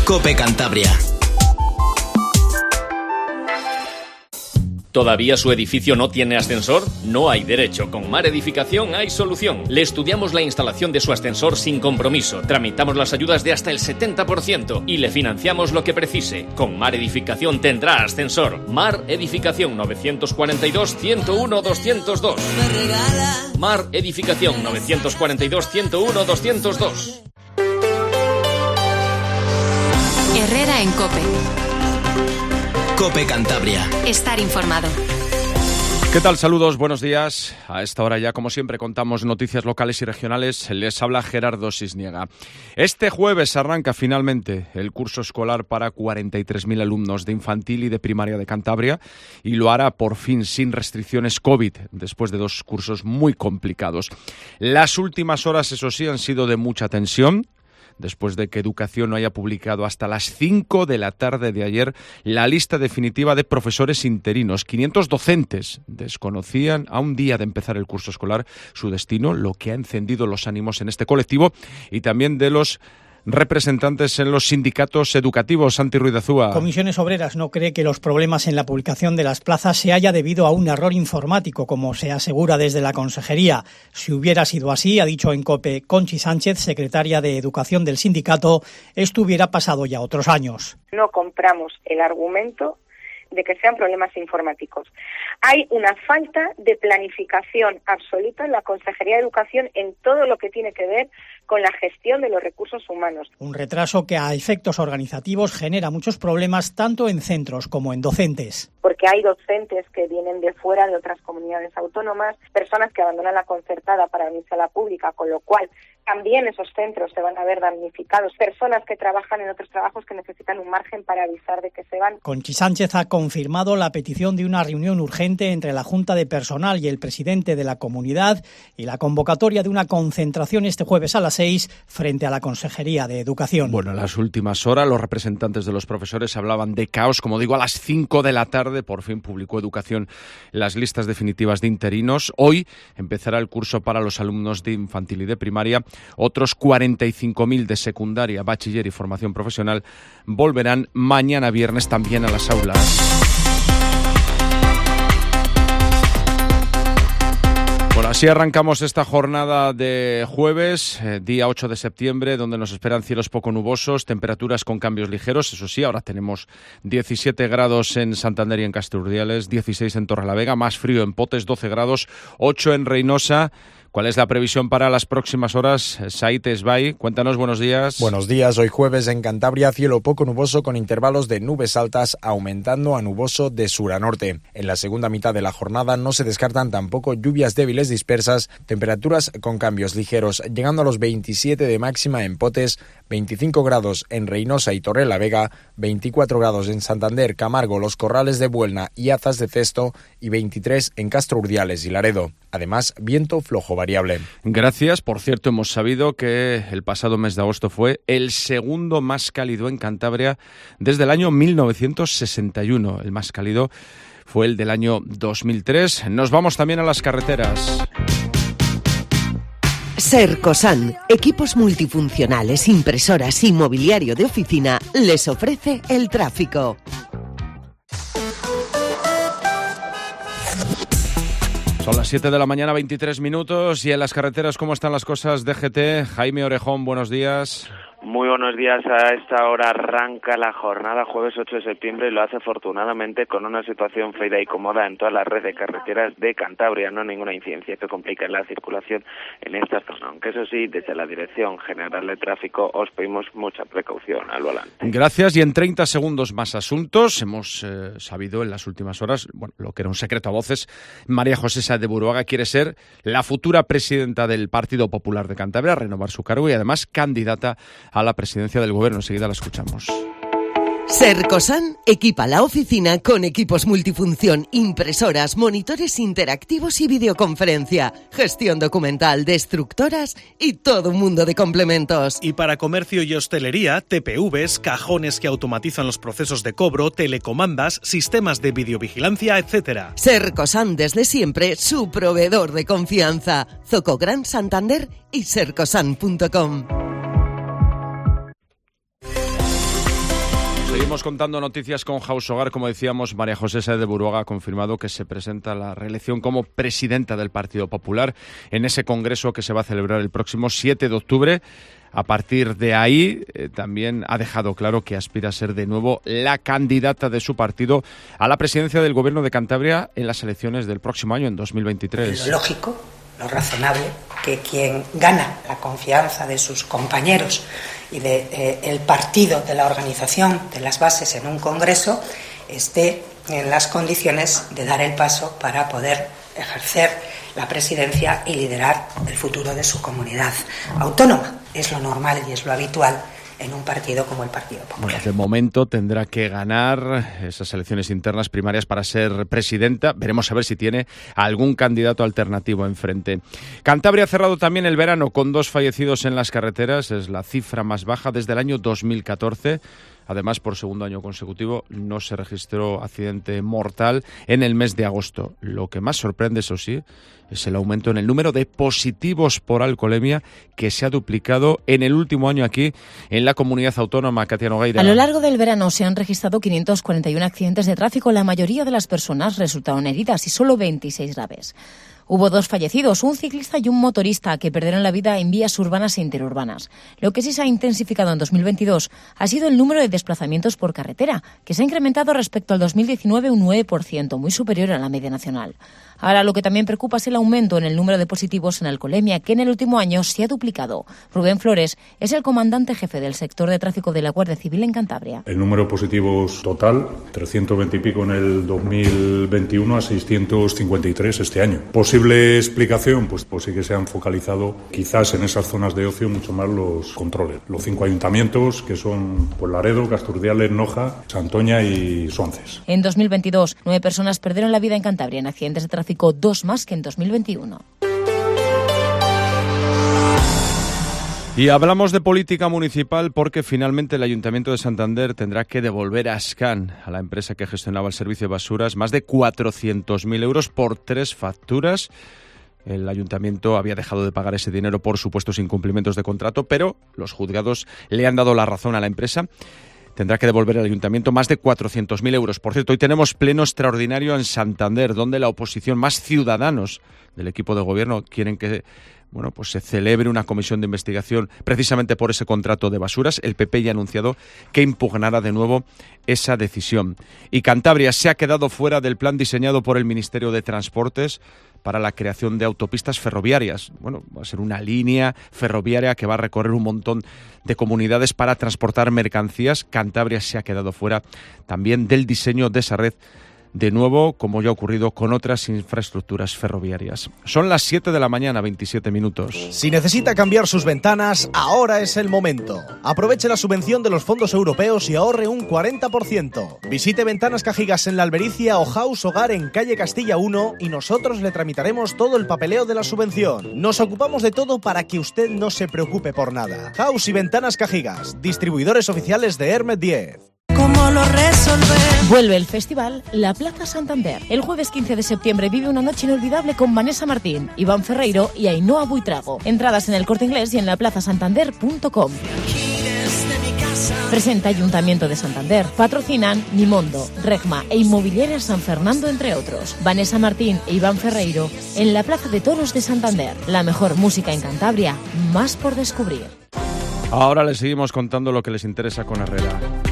COPE Cantabria. ¿Todavía su edificio no tiene ascensor? No hay derecho. Con Mar Edificación hay solución. Le estudiamos la instalación de su ascensor sin compromiso. Tramitamos las ayudas de hasta el 70% y le financiamos lo que precise. Con Mar Edificación tendrá ascensor. Mar Edificación 942-101-202. Mar Edificación 942-101-202. Herrera en COPE. COPE Cantabria. Estar informado. ¿Qué tal? Saludos, buenos días. A esta hora ya, como siempre, contamos noticias locales y regionales. Les habla Gerardo Sisniega. Este jueves arranca finalmente el curso escolar para 43.000 alumnos de infantil y de primaria de Cantabria y lo hará por fin sin restricciones COVID, después de 2 cursos muy complicados. Las últimas horas, eso sí, han sido de mucha tensión, después de que Educación no haya publicado hasta las 5 de la tarde de ayer la lista definitiva de profesores interinos. 500 docentes desconocían a un día de empezar el curso escolar su destino, lo que ha encendido los ánimos en este colectivo y también de los representantes en los sindicatos educativos. Santi Ruiz de Azúa. Comisiones Obreras no cree que los problemas en la publicación de las plazas se haya debido a un error informático, como se asegura desde la Consejería. Si hubiera sido así, ha dicho en COPE Conchi Sánchez, secretaria de Educación del sindicato, esto hubiera pasado ya otros años. No compramos el argumento de que sean problemas informáticos. Hay una falta de planificación absoluta en la Consejería de Educación en todo lo que tiene que ver con la gestión de los recursos humanos. Un retraso que a efectos organizativos genera muchos problemas tanto en centros como en docentes. Porque hay docentes que vienen de fuera de otras comunidades autónomas, personas que abandonan la concertada para venirse a la pública, con lo cual también esos centros se van a ver damnificados. Personas que trabajan en otros trabajos que necesitan un margen para avisar de que se van. Conchi Sánchez ha confirmado la petición de una reunión urgente entre la Junta de Personal y el presidente de la comunidad y la convocatoria de una concentración este jueves a las 6 frente a la Consejería de Educación. Bueno, en las últimas horas los representantes de los profesores hablaban de caos. Como digo, a las 5 de la tarde por fin publicó Educación las listas definitivas de interinos. Hoy empezará el curso para los alumnos de infantil y de primaria. Otros 45.000 de secundaria, bachiller y formación profesional volverán mañana viernes también a las aulas. Bueno, así arrancamos esta jornada de jueves, día 8 de septiembre, donde nos esperan cielos poco nubosos, temperaturas con cambios ligeros. Eso sí, ahora tenemos 17 grados en Santander y en Castellurdiales, 16 en Torrelavega, más frío en Potes, 12 grados, 8 en Reynosa. ¿Cuál es la previsión para las próximas horas? Said Esbay, cuéntanos, buenos días. Buenos días, hoy jueves en Cantabria, cielo poco nuboso con intervalos de nubes altas aumentando a nuboso de sur a norte. En la segunda mitad de la jornada no se descartan tampoco lluvias débiles dispersas, temperaturas con cambios ligeros, llegando a los 27 de máxima en Potes, 25 grados en Reynosa y Torrelavega, 24 grados en Santander, Camargo, Los Corrales de Buelna y Azas de Cesto y 23 en Castellurdiales y Laredo. Además, viento flojo variable. Gracias. Por cierto, hemos sabido que el pasado mes de agosto fue el segundo más cálido en Cantabria desde el año 1961. El más cálido fue el del año 2003. Nos vamos también a las carreteras. Sercosan, equipos multifuncionales, impresoras y mobiliario de oficina, les ofrece el tráfico. Son las 7 de la mañana, 23 minutos, y en las carreteras, ¿cómo están las cosas? DGT, Jaime Orejón, buenos días. Muy buenos días. A esta hora arranca la jornada jueves 8 de septiembre y lo hace afortunadamente con una situación fluida y cómoda en toda la red de carreteras de Cantabria. No hay ninguna incidencia que complique la circulación en esta zona, aunque eso sí, desde la Dirección General de Tráfico os pedimos mucha precaución al volante. Gracias. Y en 30 segundos más asuntos. Hemos sabido en las últimas horas, bueno, lo que era un secreto a voces, María José Sáez de Buruaga quiere ser la futura presidenta del Partido Popular de Cantabria, renovar su cargo y además candidata a la presidencia del gobierno. Enseguida la escuchamos. Sercosan equipa la oficina con equipos multifunción, impresoras, monitores interactivos y videoconferencia, gestión documental, destructoras y todo un mundo de complementos. Y para comercio y hostelería, TPVs, cajones que automatizan los procesos de cobro, telecomandas, sistemas de videovigilancia, etc. Sercosan, desde siempre, su proveedor de confianza. Zoco Gran Santander y sercosan.com. Seguimos contando noticias con Haus Hogar. Como decíamos, María José Sáez de Buruaga ha confirmado que se presenta a la reelección como presidenta del Partido Popular en ese congreso que se va a celebrar el próximo 7 de octubre. A partir de ahí, también ha dejado claro que aspira a ser de nuevo la candidata de su partido a la presidencia del Gobierno de Cantabria en las elecciones del próximo año, en 2023. Lo lógico, lo razonable, que quien gana la confianza de sus compañeros y del partido, de la organización, de las bases en un congreso, esté en las condiciones de dar el paso para poder ejercer la presidencia y liderar el futuro de su comunidad autónoma. Es lo normal y es lo habitual en un partido como el Partido Popular. Bueno, de momento tendrá que ganar esas elecciones internas primarias para ser presidenta. Veremos a ver si tiene algún candidato alternativo enfrente. Cantabria ha cerrado también el verano con 2 fallecidos en las carreteras. Es la cifra más baja desde el año 2014. Además, por segundo año consecutivo no se registró accidente mortal en el mes de agosto. Lo que más sorprende, eso sí, es el aumento en el número de positivos por alcoholemia, que se ha duplicado en el último año aquí en la comunidad autónoma. Katia Nogueira. A lo largo del verano se han registrado 541 accidentes de tráfico. La mayoría de las personas resultaron heridas y solo 26 graves. Hubo 2 fallecidos, un ciclista y un motorista, que perdieron la vida en vías urbanas e interurbanas. Lo que sí se ha intensificado en 2022 ha sido el número de desplazamientos por carretera, que se ha incrementado respecto al 2019 un 9%, muy superior a la media nacional. Ahora lo que también preocupa es el aumento en el número de positivos en alcoholemia, que en el último año se ha duplicado. Rubén Flores es el comandante jefe del sector de tráfico de la Guardia Civil en Cantabria. El número de positivos total, 320 y pico en el 2021 a 653 este año. Posible explicación, pues sí que se han focalizado quizás en esas zonas de ocio mucho más los controles. Los 5 ayuntamientos, que son pues, Laredo, Casturdiales, Noja, Santoña y Suances. En 2022, 9 personas perdieron la vida en Cantabria en accidentes de tráfico, 2 más que en 2021. Y hablamos de política municipal porque finalmente el Ayuntamiento de Santander tendrá que devolver a Ascan, a la empresa que gestionaba el servicio de basuras, más de 400.000 euros por 3 facturas. El Ayuntamiento había dejado de pagar ese dinero por supuestos incumplimientos de contrato, pero los juzgados le han dado la razón a la empresa. Tendrá que devolver al Ayuntamiento más de 400.000 euros. Por cierto, hoy tenemos pleno extraordinario en Santander, donde la oposición, más Ciudadanos del equipo de gobierno, quieren que pues se celebre una comisión de investigación precisamente por ese contrato de basuras. El PP ya ha anunciado que impugnará de nuevo esa decisión. Y Cantabria se ha quedado fuera del plan diseñado por el Ministerio de Transportes para la creación de autopistas ferroviarias. Bueno, va a ser una línea ferroviaria que va a recorrer un montón de comunidades para transportar mercancías. Cantabria se ha quedado fuera también del diseño de esa red, de nuevo, como ya ha ocurrido con otras infraestructuras ferroviarias. Son las 7 de la mañana, 27 minutos. Si necesita cambiar sus ventanas, ahora es el momento. Aproveche la subvención de los fondos europeos y ahorre un 40%. Visite Ventanas Cajigas en La Albericia o Haus Hogar en calle Castilla 1 y nosotros le tramitaremos todo el papeleo de la subvención. Nos ocupamos de todo para que usted no se preocupe por nada. Haus y Ventanas Cajigas, distribuidores oficiales de Hermet 10. ¿Cómo lo resolver? Vuelve el festival La Plaza Santander. El jueves 15 de septiembre vive una noche inolvidable con Vanessa Martín, Iván Ferreiro y Ainhoa Buitrago. Entradas en el Corte Inglés y en laplazasantander.com. Presenta Ayuntamiento de Santander. Patrocinan Nimondo, Regma e Inmobiliaria San Fernando, entre otros. Vanessa Martín e Iván Ferreiro en la Plaza de Toros de Santander. La mejor música en Cantabria, más por descubrir. Ahora les seguimos contando lo que les interesa con Herrera.